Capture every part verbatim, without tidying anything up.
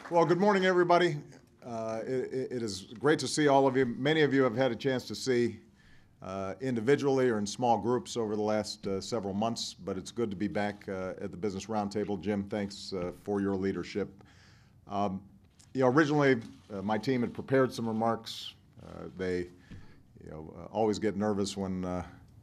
Well, good morning, everybody. Uh, it, it is great to see all of you. Many of you have had a chance to see uh, individually or in small groups over the last uh, several months, but it's good to be back uh, at the Business Roundtable. Jim, thanks uh, for your leadership. Um, you know, originally, uh, my team had prepared some remarks. Uh, they, you know, uh, always get nervous when uh,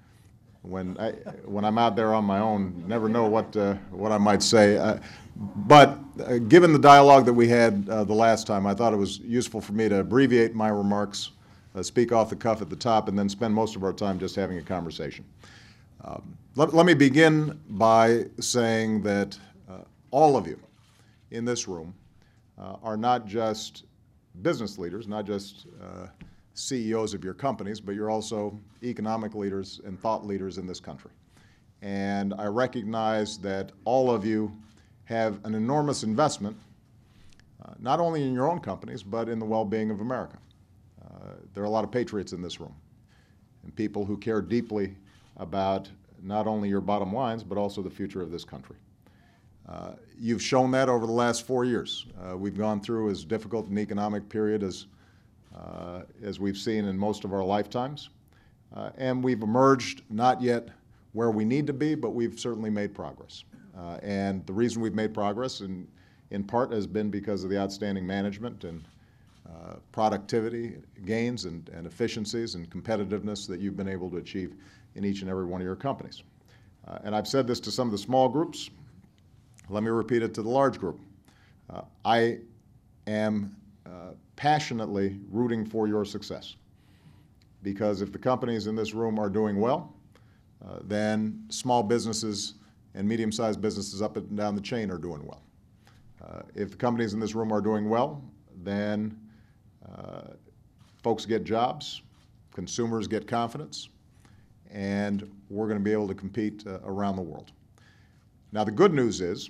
when I when I'm out there on my own. Never know what uh, what I might say. Uh, but uh, given the dialogue that we had uh, the last time, I thought it was useful for me to abbreviate my remarks, uh, speak off the cuff at the top, and then spend most of our time just having a conversation. Um, let, let me begin by saying that uh, all of you in this room uh, are not just business leaders, not just uh, C E Os of your companies, but you're also economic leaders and thought leaders in this country. And I recognize that all of you have an enormous investment, uh, not only in your own companies, but in the well-being of America. Uh, there are a lot of patriots in this room, and people who care deeply about not only your bottom lines, but also the future of this country. Uh, you've shown that over the last four years. Uh, we've gone through as difficult an economic period as Uh, as we've seen in most of our lifetimes. Uh, and we've emerged not yet where we need to be, but we've certainly made progress. Uh, and the reason we've made progress in, in part has been because of the outstanding management and uh, productivity gains and, and efficiencies and competitiveness that you've been able to achieve in each and every one of your companies. Uh, and I've said this to some of the small groups. Let me repeat it to the large group. Uh, I am Uh, passionately rooting for your success, because if the companies in this room are doing well, uh, then small businesses and medium-sized businesses up and down the chain are doing well. Uh, if the companies in this room are doing well, then uh, folks get jobs, consumers get confidence, and we're going to be able to compete uh, around the world. Now, the good news is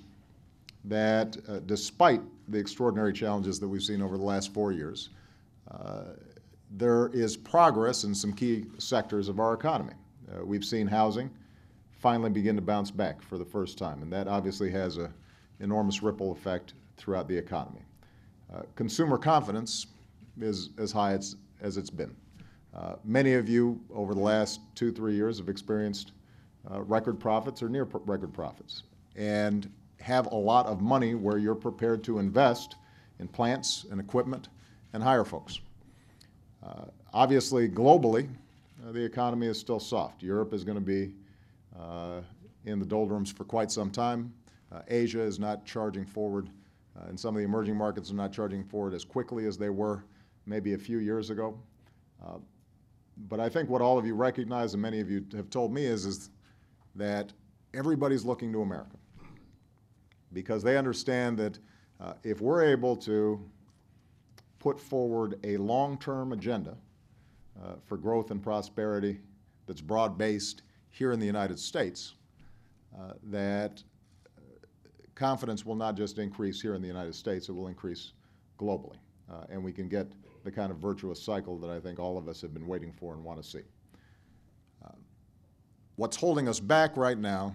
that uh, despite the extraordinary challenges that we've seen over the last four years, uh, there is progress in some key sectors of our economy. Uh, we've seen housing finally begin to bounce back for the first time, and that obviously has an enormous ripple effect throughout the economy. Uh, consumer confidence is as high as, as it's been. Uh, many of you over the last two, three years have experienced uh, record profits or near record profits, and have a lot of money where you're prepared to invest in plants and equipment and hire folks. Uh, obviously, globally, uh, the economy is still soft. Europe is going to be uh, in the doldrums for quite some time. Uh, Asia is not charging forward, uh, and some of the emerging markets are not charging forward as quickly as they were maybe a few years ago. Uh, but I think what all of you recognize, and many of you have told me, is, is that everybody's looking to America, because they understand that uh, if we're able to put forward a long-term agenda uh, for growth and prosperity that's broad-based here in the United States, uh, that confidence will not just increase here in the United States, it will increase globally. Uh, and we can get the kind of virtuous cycle that I think all of us have been waiting for and want to see. Uh, what's holding us back right now,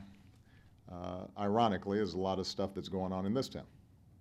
Uh, ironically, is a lot of stuff that's going on in this town.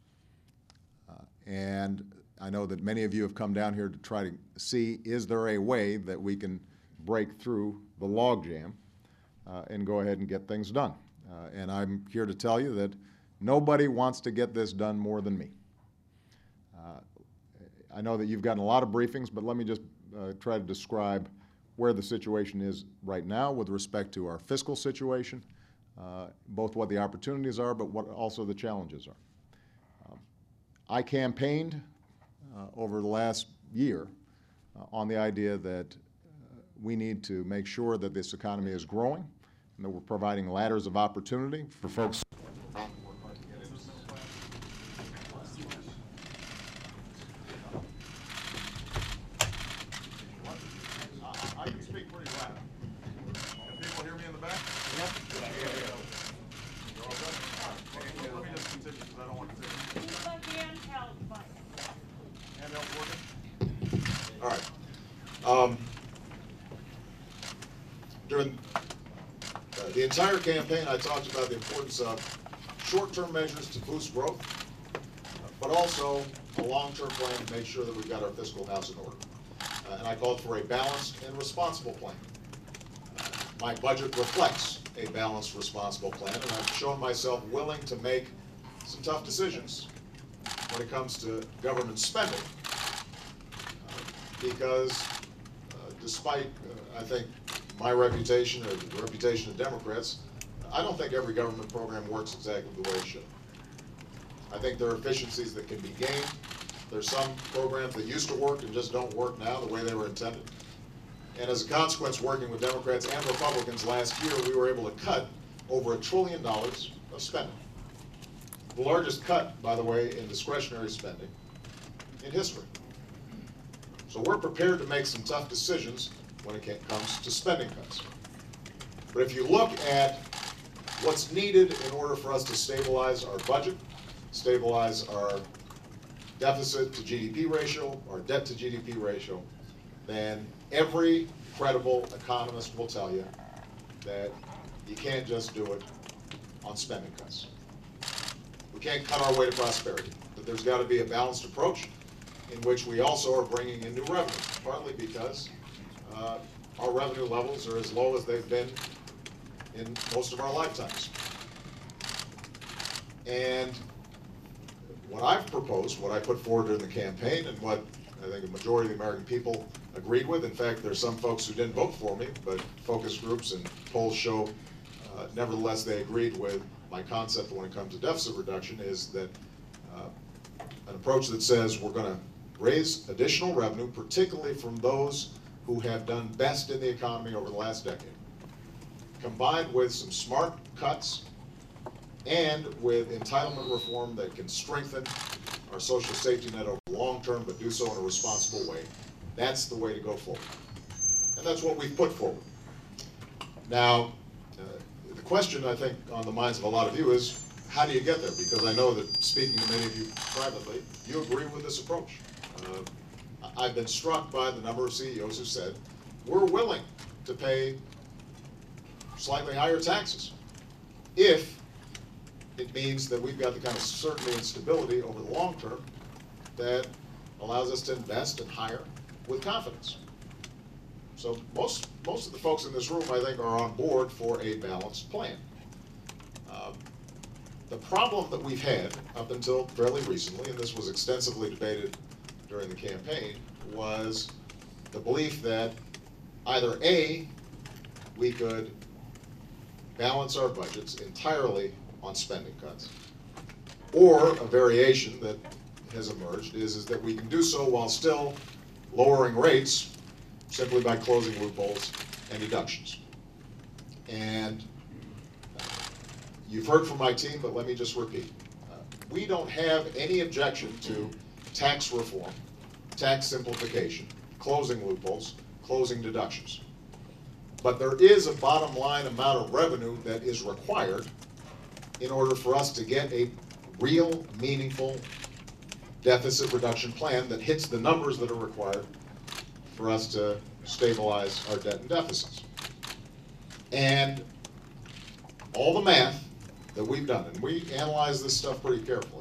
Uh, and I know that many of you have come down here to try to see, is there a way that we can break through the logjam uh, and go ahead and get things done? Uh, and I'm here to tell you that nobody wants to get this done more than me. Uh, I know that you've gotten a lot of briefings, but let me just uh, try to describe where the situation is right now with respect to our fiscal situation, Uh, both what the opportunities are, but what also the challenges are. Um, I campaigned uh, over the last year uh, on the idea that uh, we need to make sure that this economy is growing and that we're providing ladders of opportunity for folks. I can speak pretty loud. Can people hear me in the back? Yep. Let me just continue because I don't want to continue. Use a handheld mic. Handheld working? All right. Um, during uh, the entire campaign, I talked about the importance of short-term measures to boost growth, uh, but also a long-term plan to make sure that we've got our fiscal house in order. Uh, and I called for a balanced and responsible plan. Uh, my budget reflects a balanced, responsible plan, and I've shown myself willing to make some tough decisions when it comes to government spending. Uh, because uh, despite, uh, I think, my reputation or the reputation of Democrats, I don't think every government program works exactly the way it should. I think there are efficiencies that can be gained. There's some programs that used to work and just don't work now the way they were intended. And as a consequence, working with Democrats and Republicans last year, we were able to cut over a trillion dollars of spending. The largest cut, by the way, in discretionary spending in history. So we're prepared to make some tough decisions when it comes to spending cuts. But if you look at what's needed in order for us to stabilize our budget, stabilize our deficit to G D P ratio, our debt to G D P ratio, then every credible economist will tell you that you can't just do it on spending cuts. We can't cut our way to prosperity, but there's got to be a balanced approach in which we also are bringing in new revenue, partly because uh, our revenue levels are as low as they've been in most of our lifetimes. And what I've proposed, what I put forward during the campaign, and what I think a majority of the American people agreed with, in fact, there's some folks who didn't vote for me, but focus groups and polls show, uh, nevertheless, they agreed with my concept when it comes to deficit reduction, is that uh, an approach that says we're going to raise additional revenue, particularly from those who have done best in the economy over the last decade, combined with some smart cuts and with entitlement reform that can strengthen our social safety net over the long term, but do so in a responsible way. That's the way to go forward. And that's what we've put forward. Now, uh, the question, I think, on the minds of a lot of you is, how do you get there? Because I know that, speaking to many of you privately, you agree with this approach. Uh, I've been struck by the number of C E Os who said, we're willing to pay slightly higher taxes if it means that we've got the kind of certainty and stability over the long term that allows us to invest and hire with confidence. So most, most of the folks in this room, I think, are on board for a balanced plan. Um, the problem that we've had up until fairly recently, and this was extensively debated during the campaign, was the belief that either A, we could balance our budgets entirely on spending cuts, or a variation that has emerged is, is that we can do so while still lowering rates simply by closing loopholes and deductions. And uh, you've heard from my team, but let me just repeat. Uh, we don't have any objection to tax reform, tax simplification, closing loopholes, closing deductions. But there is a bottom line amount of revenue that is required in order for us to get a real, meaningful deficit reduction plan that hits the numbers that are required for us to stabilize our debt and deficits. And all the math that we've done, and we analyze this stuff pretty carefully,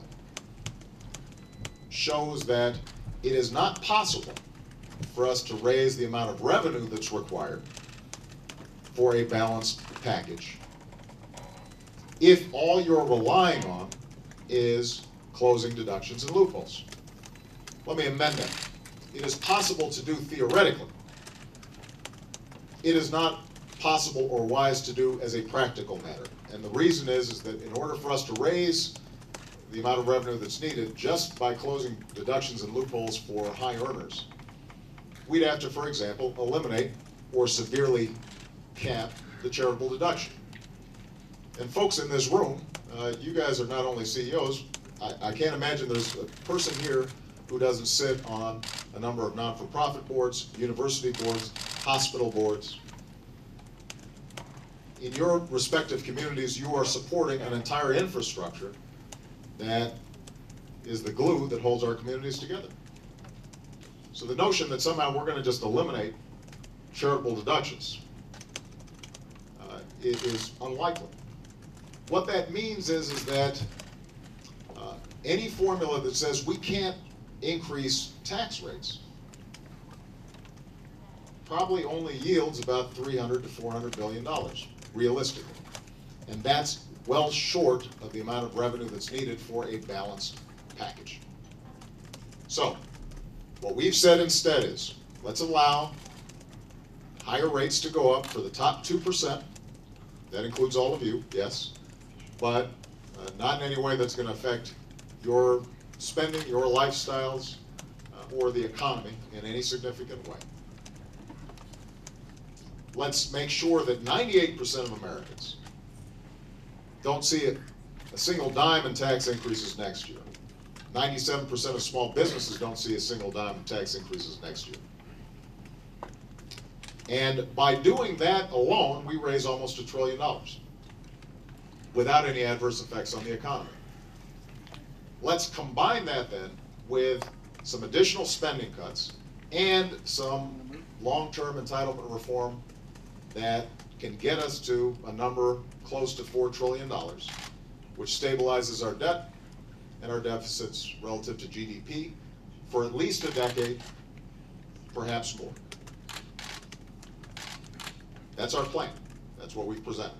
shows that it is not possible for us to raise the amount of revenue that's required for a balanced package if all you're relying on is closing deductions and loopholes. Let me amend that. It is possible to do theoretically. It is not possible or wise to do as a practical matter. And the reason is, is that in order for us to raise the amount of revenue that's needed just by closing deductions and loopholes for high earners, we'd have to, for example, eliminate or severely cap the charitable deduction. And folks in this room, uh, you guys are not only C E Os, I, I can't imagine there's a person here who doesn't sit on a number of non-for-profit boards, university boards, hospital boards. In your respective communities, you are supporting an entire infrastructure that is the glue that holds our communities together. So the notion that somehow we're going to just eliminate charitable deductions uh, it is unlikely. What that means is, is that uh, any formula that says we can't increase tax rates probably only yields about three hundred to four hundred billion dollars, realistically. And that's well short of the amount of revenue that's needed for a balanced package. So, what we've said instead is, let's allow higher rates to go up for the top two percent. That includes all of you, yes, but uh, not in any way that's going to affect your spending, your lifestyles, uh, or the economy in any significant way. Let's make sure that ninety-eight percent of Americans don't see a, a single dime in tax increases next year. ninety-seven percent of small businesses don't see a single dime in tax increases next year. And by doing that alone, we raise almost a trillion dollars without any adverse effects on the economy. Let's combine that then with some additional spending cuts and some long-term entitlement reform that can get us to a number close to four trillion dollars, which stabilizes our debt and our deficits relative to G D P for at least a decade, perhaps more. That's our plan. That's what we've presented.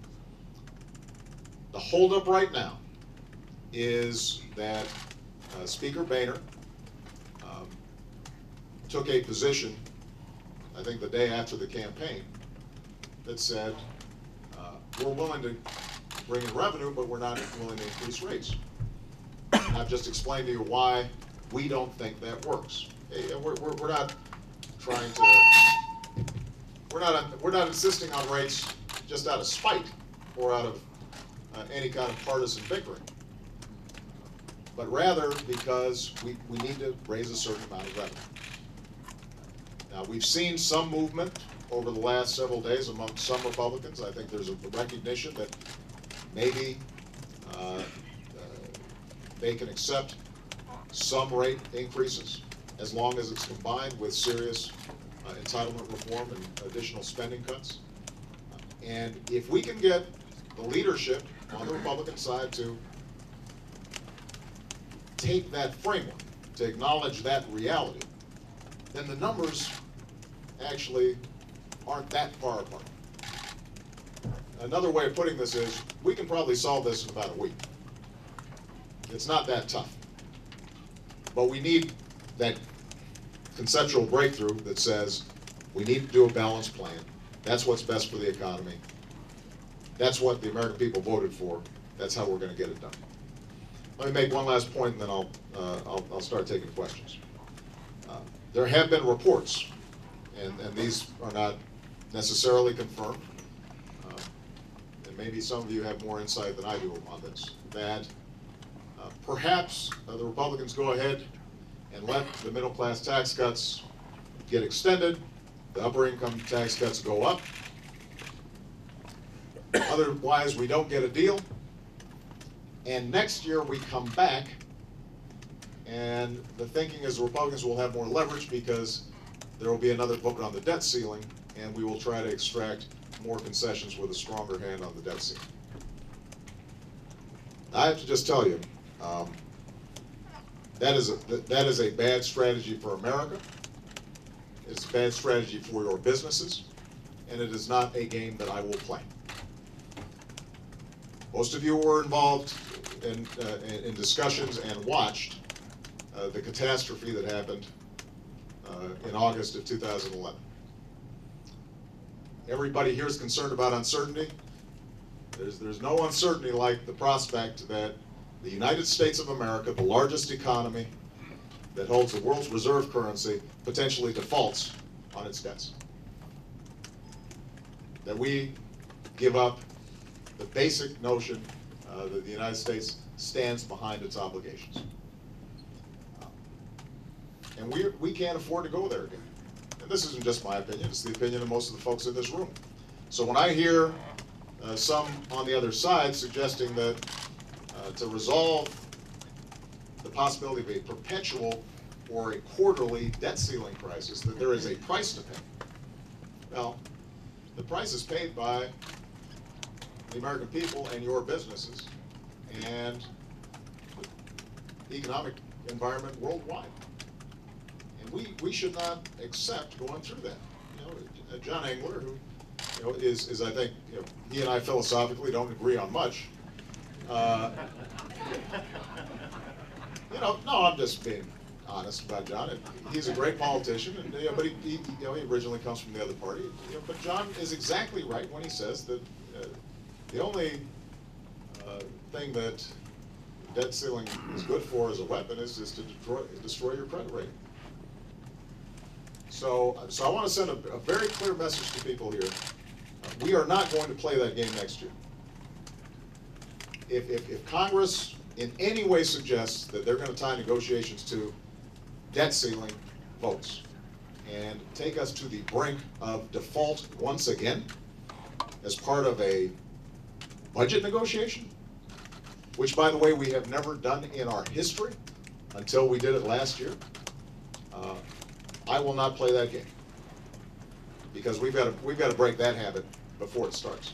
The holdup right now is that uh, Speaker Boehner um, took a position, I think the day after the campaign, that said, uh, we're willing to bring in revenue, but we're not willing to increase rates. And I've just explained to you why we don't think that works. Hey, we're, we're, we're not trying to, we're not, we're not insisting on rates just out of spite or out of uh, any kind of partisan bickering, but rather because we, we need to raise a certain amount of revenue. Now, we've seen some movement over the last several days among some Republicans. I think there's a recognition that maybe uh, uh, they can accept some rate increases as long as it's combined with serious uh, entitlement reform and additional spending cuts. And if we can get the leadership on the Republican side to take that framework, to acknowledge that reality, then the numbers actually aren't that far apart. Another way of putting this is, we can probably solve this in about a week. It's not that tough. But we need that conceptual breakthrough that says, we need to do a balanced plan. That's what's best for the economy. That's what the American people voted for. That's how we're going to get it done. Let me make one last point, and then I'll, uh, I'll, I'll start taking questions. Uh, there have been reports, and, and these are not necessarily confirmed, uh, and maybe some of you have more insight than I do on this, that uh, perhaps uh, the Republicans go ahead and let the middle class tax cuts get extended, the upper income tax cuts go up. Otherwise, we don't get a deal. And next year we come back, and the thinking is the Republicans will have more leverage because there will be another vote on the debt ceiling, and we will try to extract more concessions with a stronger hand on the debt ceiling. I have to just tell you, um, that is a that is a bad strategy for America. It's a bad strategy for your businesses, and it is not a game that I will play. Most of you were involved in, uh, in, in discussions and watched uh, the catastrophe that happened uh, in August of two thousand eleven. Everybody here is concerned about uncertainty. There's, there's no uncertainty like the prospect that the United States of America, the largest economy that holds the world's reserve currency, potentially defaults on its debts. That we give up the basic notion uh, that the United States stands behind its obligations. Uh, and we, we can't afford to go there again. And this isn't just my opinion, it's the opinion of most of the folks in this room. So when I hear uh, some on the other side suggesting that uh, to resolve the possibility of a perpetual or a quarterly debt ceiling crisis, that there is a price to pay. Well, the price is paid by the American people and your businesses, and economic environment worldwide. And we, we should not accept going through that. You know, uh, John Engler, who you know, is, is I think, you know, he and I philosophically don't agree on much. Uh, you know, no, I'm just being honest about John. And he's a great politician, and you know, but he, he, you know, he originally comes from the other party. You know, but John is exactly right when he says that uh, the only uh, thing that debt ceiling is good for as a weapon is, is to destroy, destroy your credit rating. So, so I want to send a, a very clear message to people here. Uh, we are not going to play that game next year. If, if, if Congress in any way suggests that they're going to tie negotiations to debt ceiling votes and take us to the brink of default once again as part of a budget negotiation, which, by the way, we have never done in our history until we did it last year, uh, I will not play that game, because we've got to we've got to break that habit before it starts.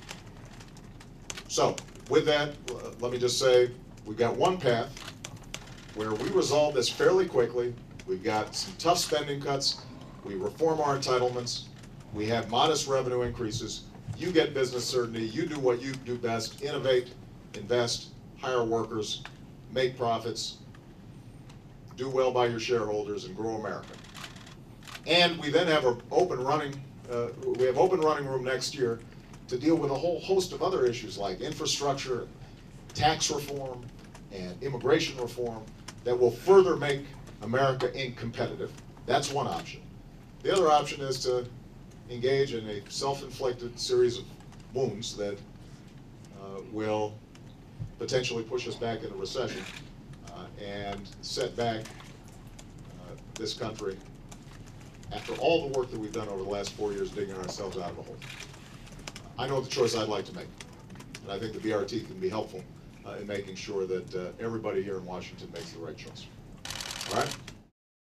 So, with that, uh, let me just say we've got one path where we resolve this fairly quickly. We've got some tough spending cuts. We reform our entitlements. We have modest revenue increases. You get business certainty. You do what you do best: innovate, invest, hire workers, make profits, do well by your shareholders, and grow America. And we then have an open running, uh, we have open running room next year to deal with a whole host of other issues like infrastructure, tax reform, and immigration reform that will further make America competitive. That's one option. The other option is to engage in a self-inflicted series of wounds that uh, will potentially push us back into recession uh, and set back uh, this country after all the work that we've done over the last four years digging ourselves out of a hole. I know the choice I'd like to make, and I think the B R T can be helpful uh, in making sure that uh, everybody here in Washington makes the right choice. All right?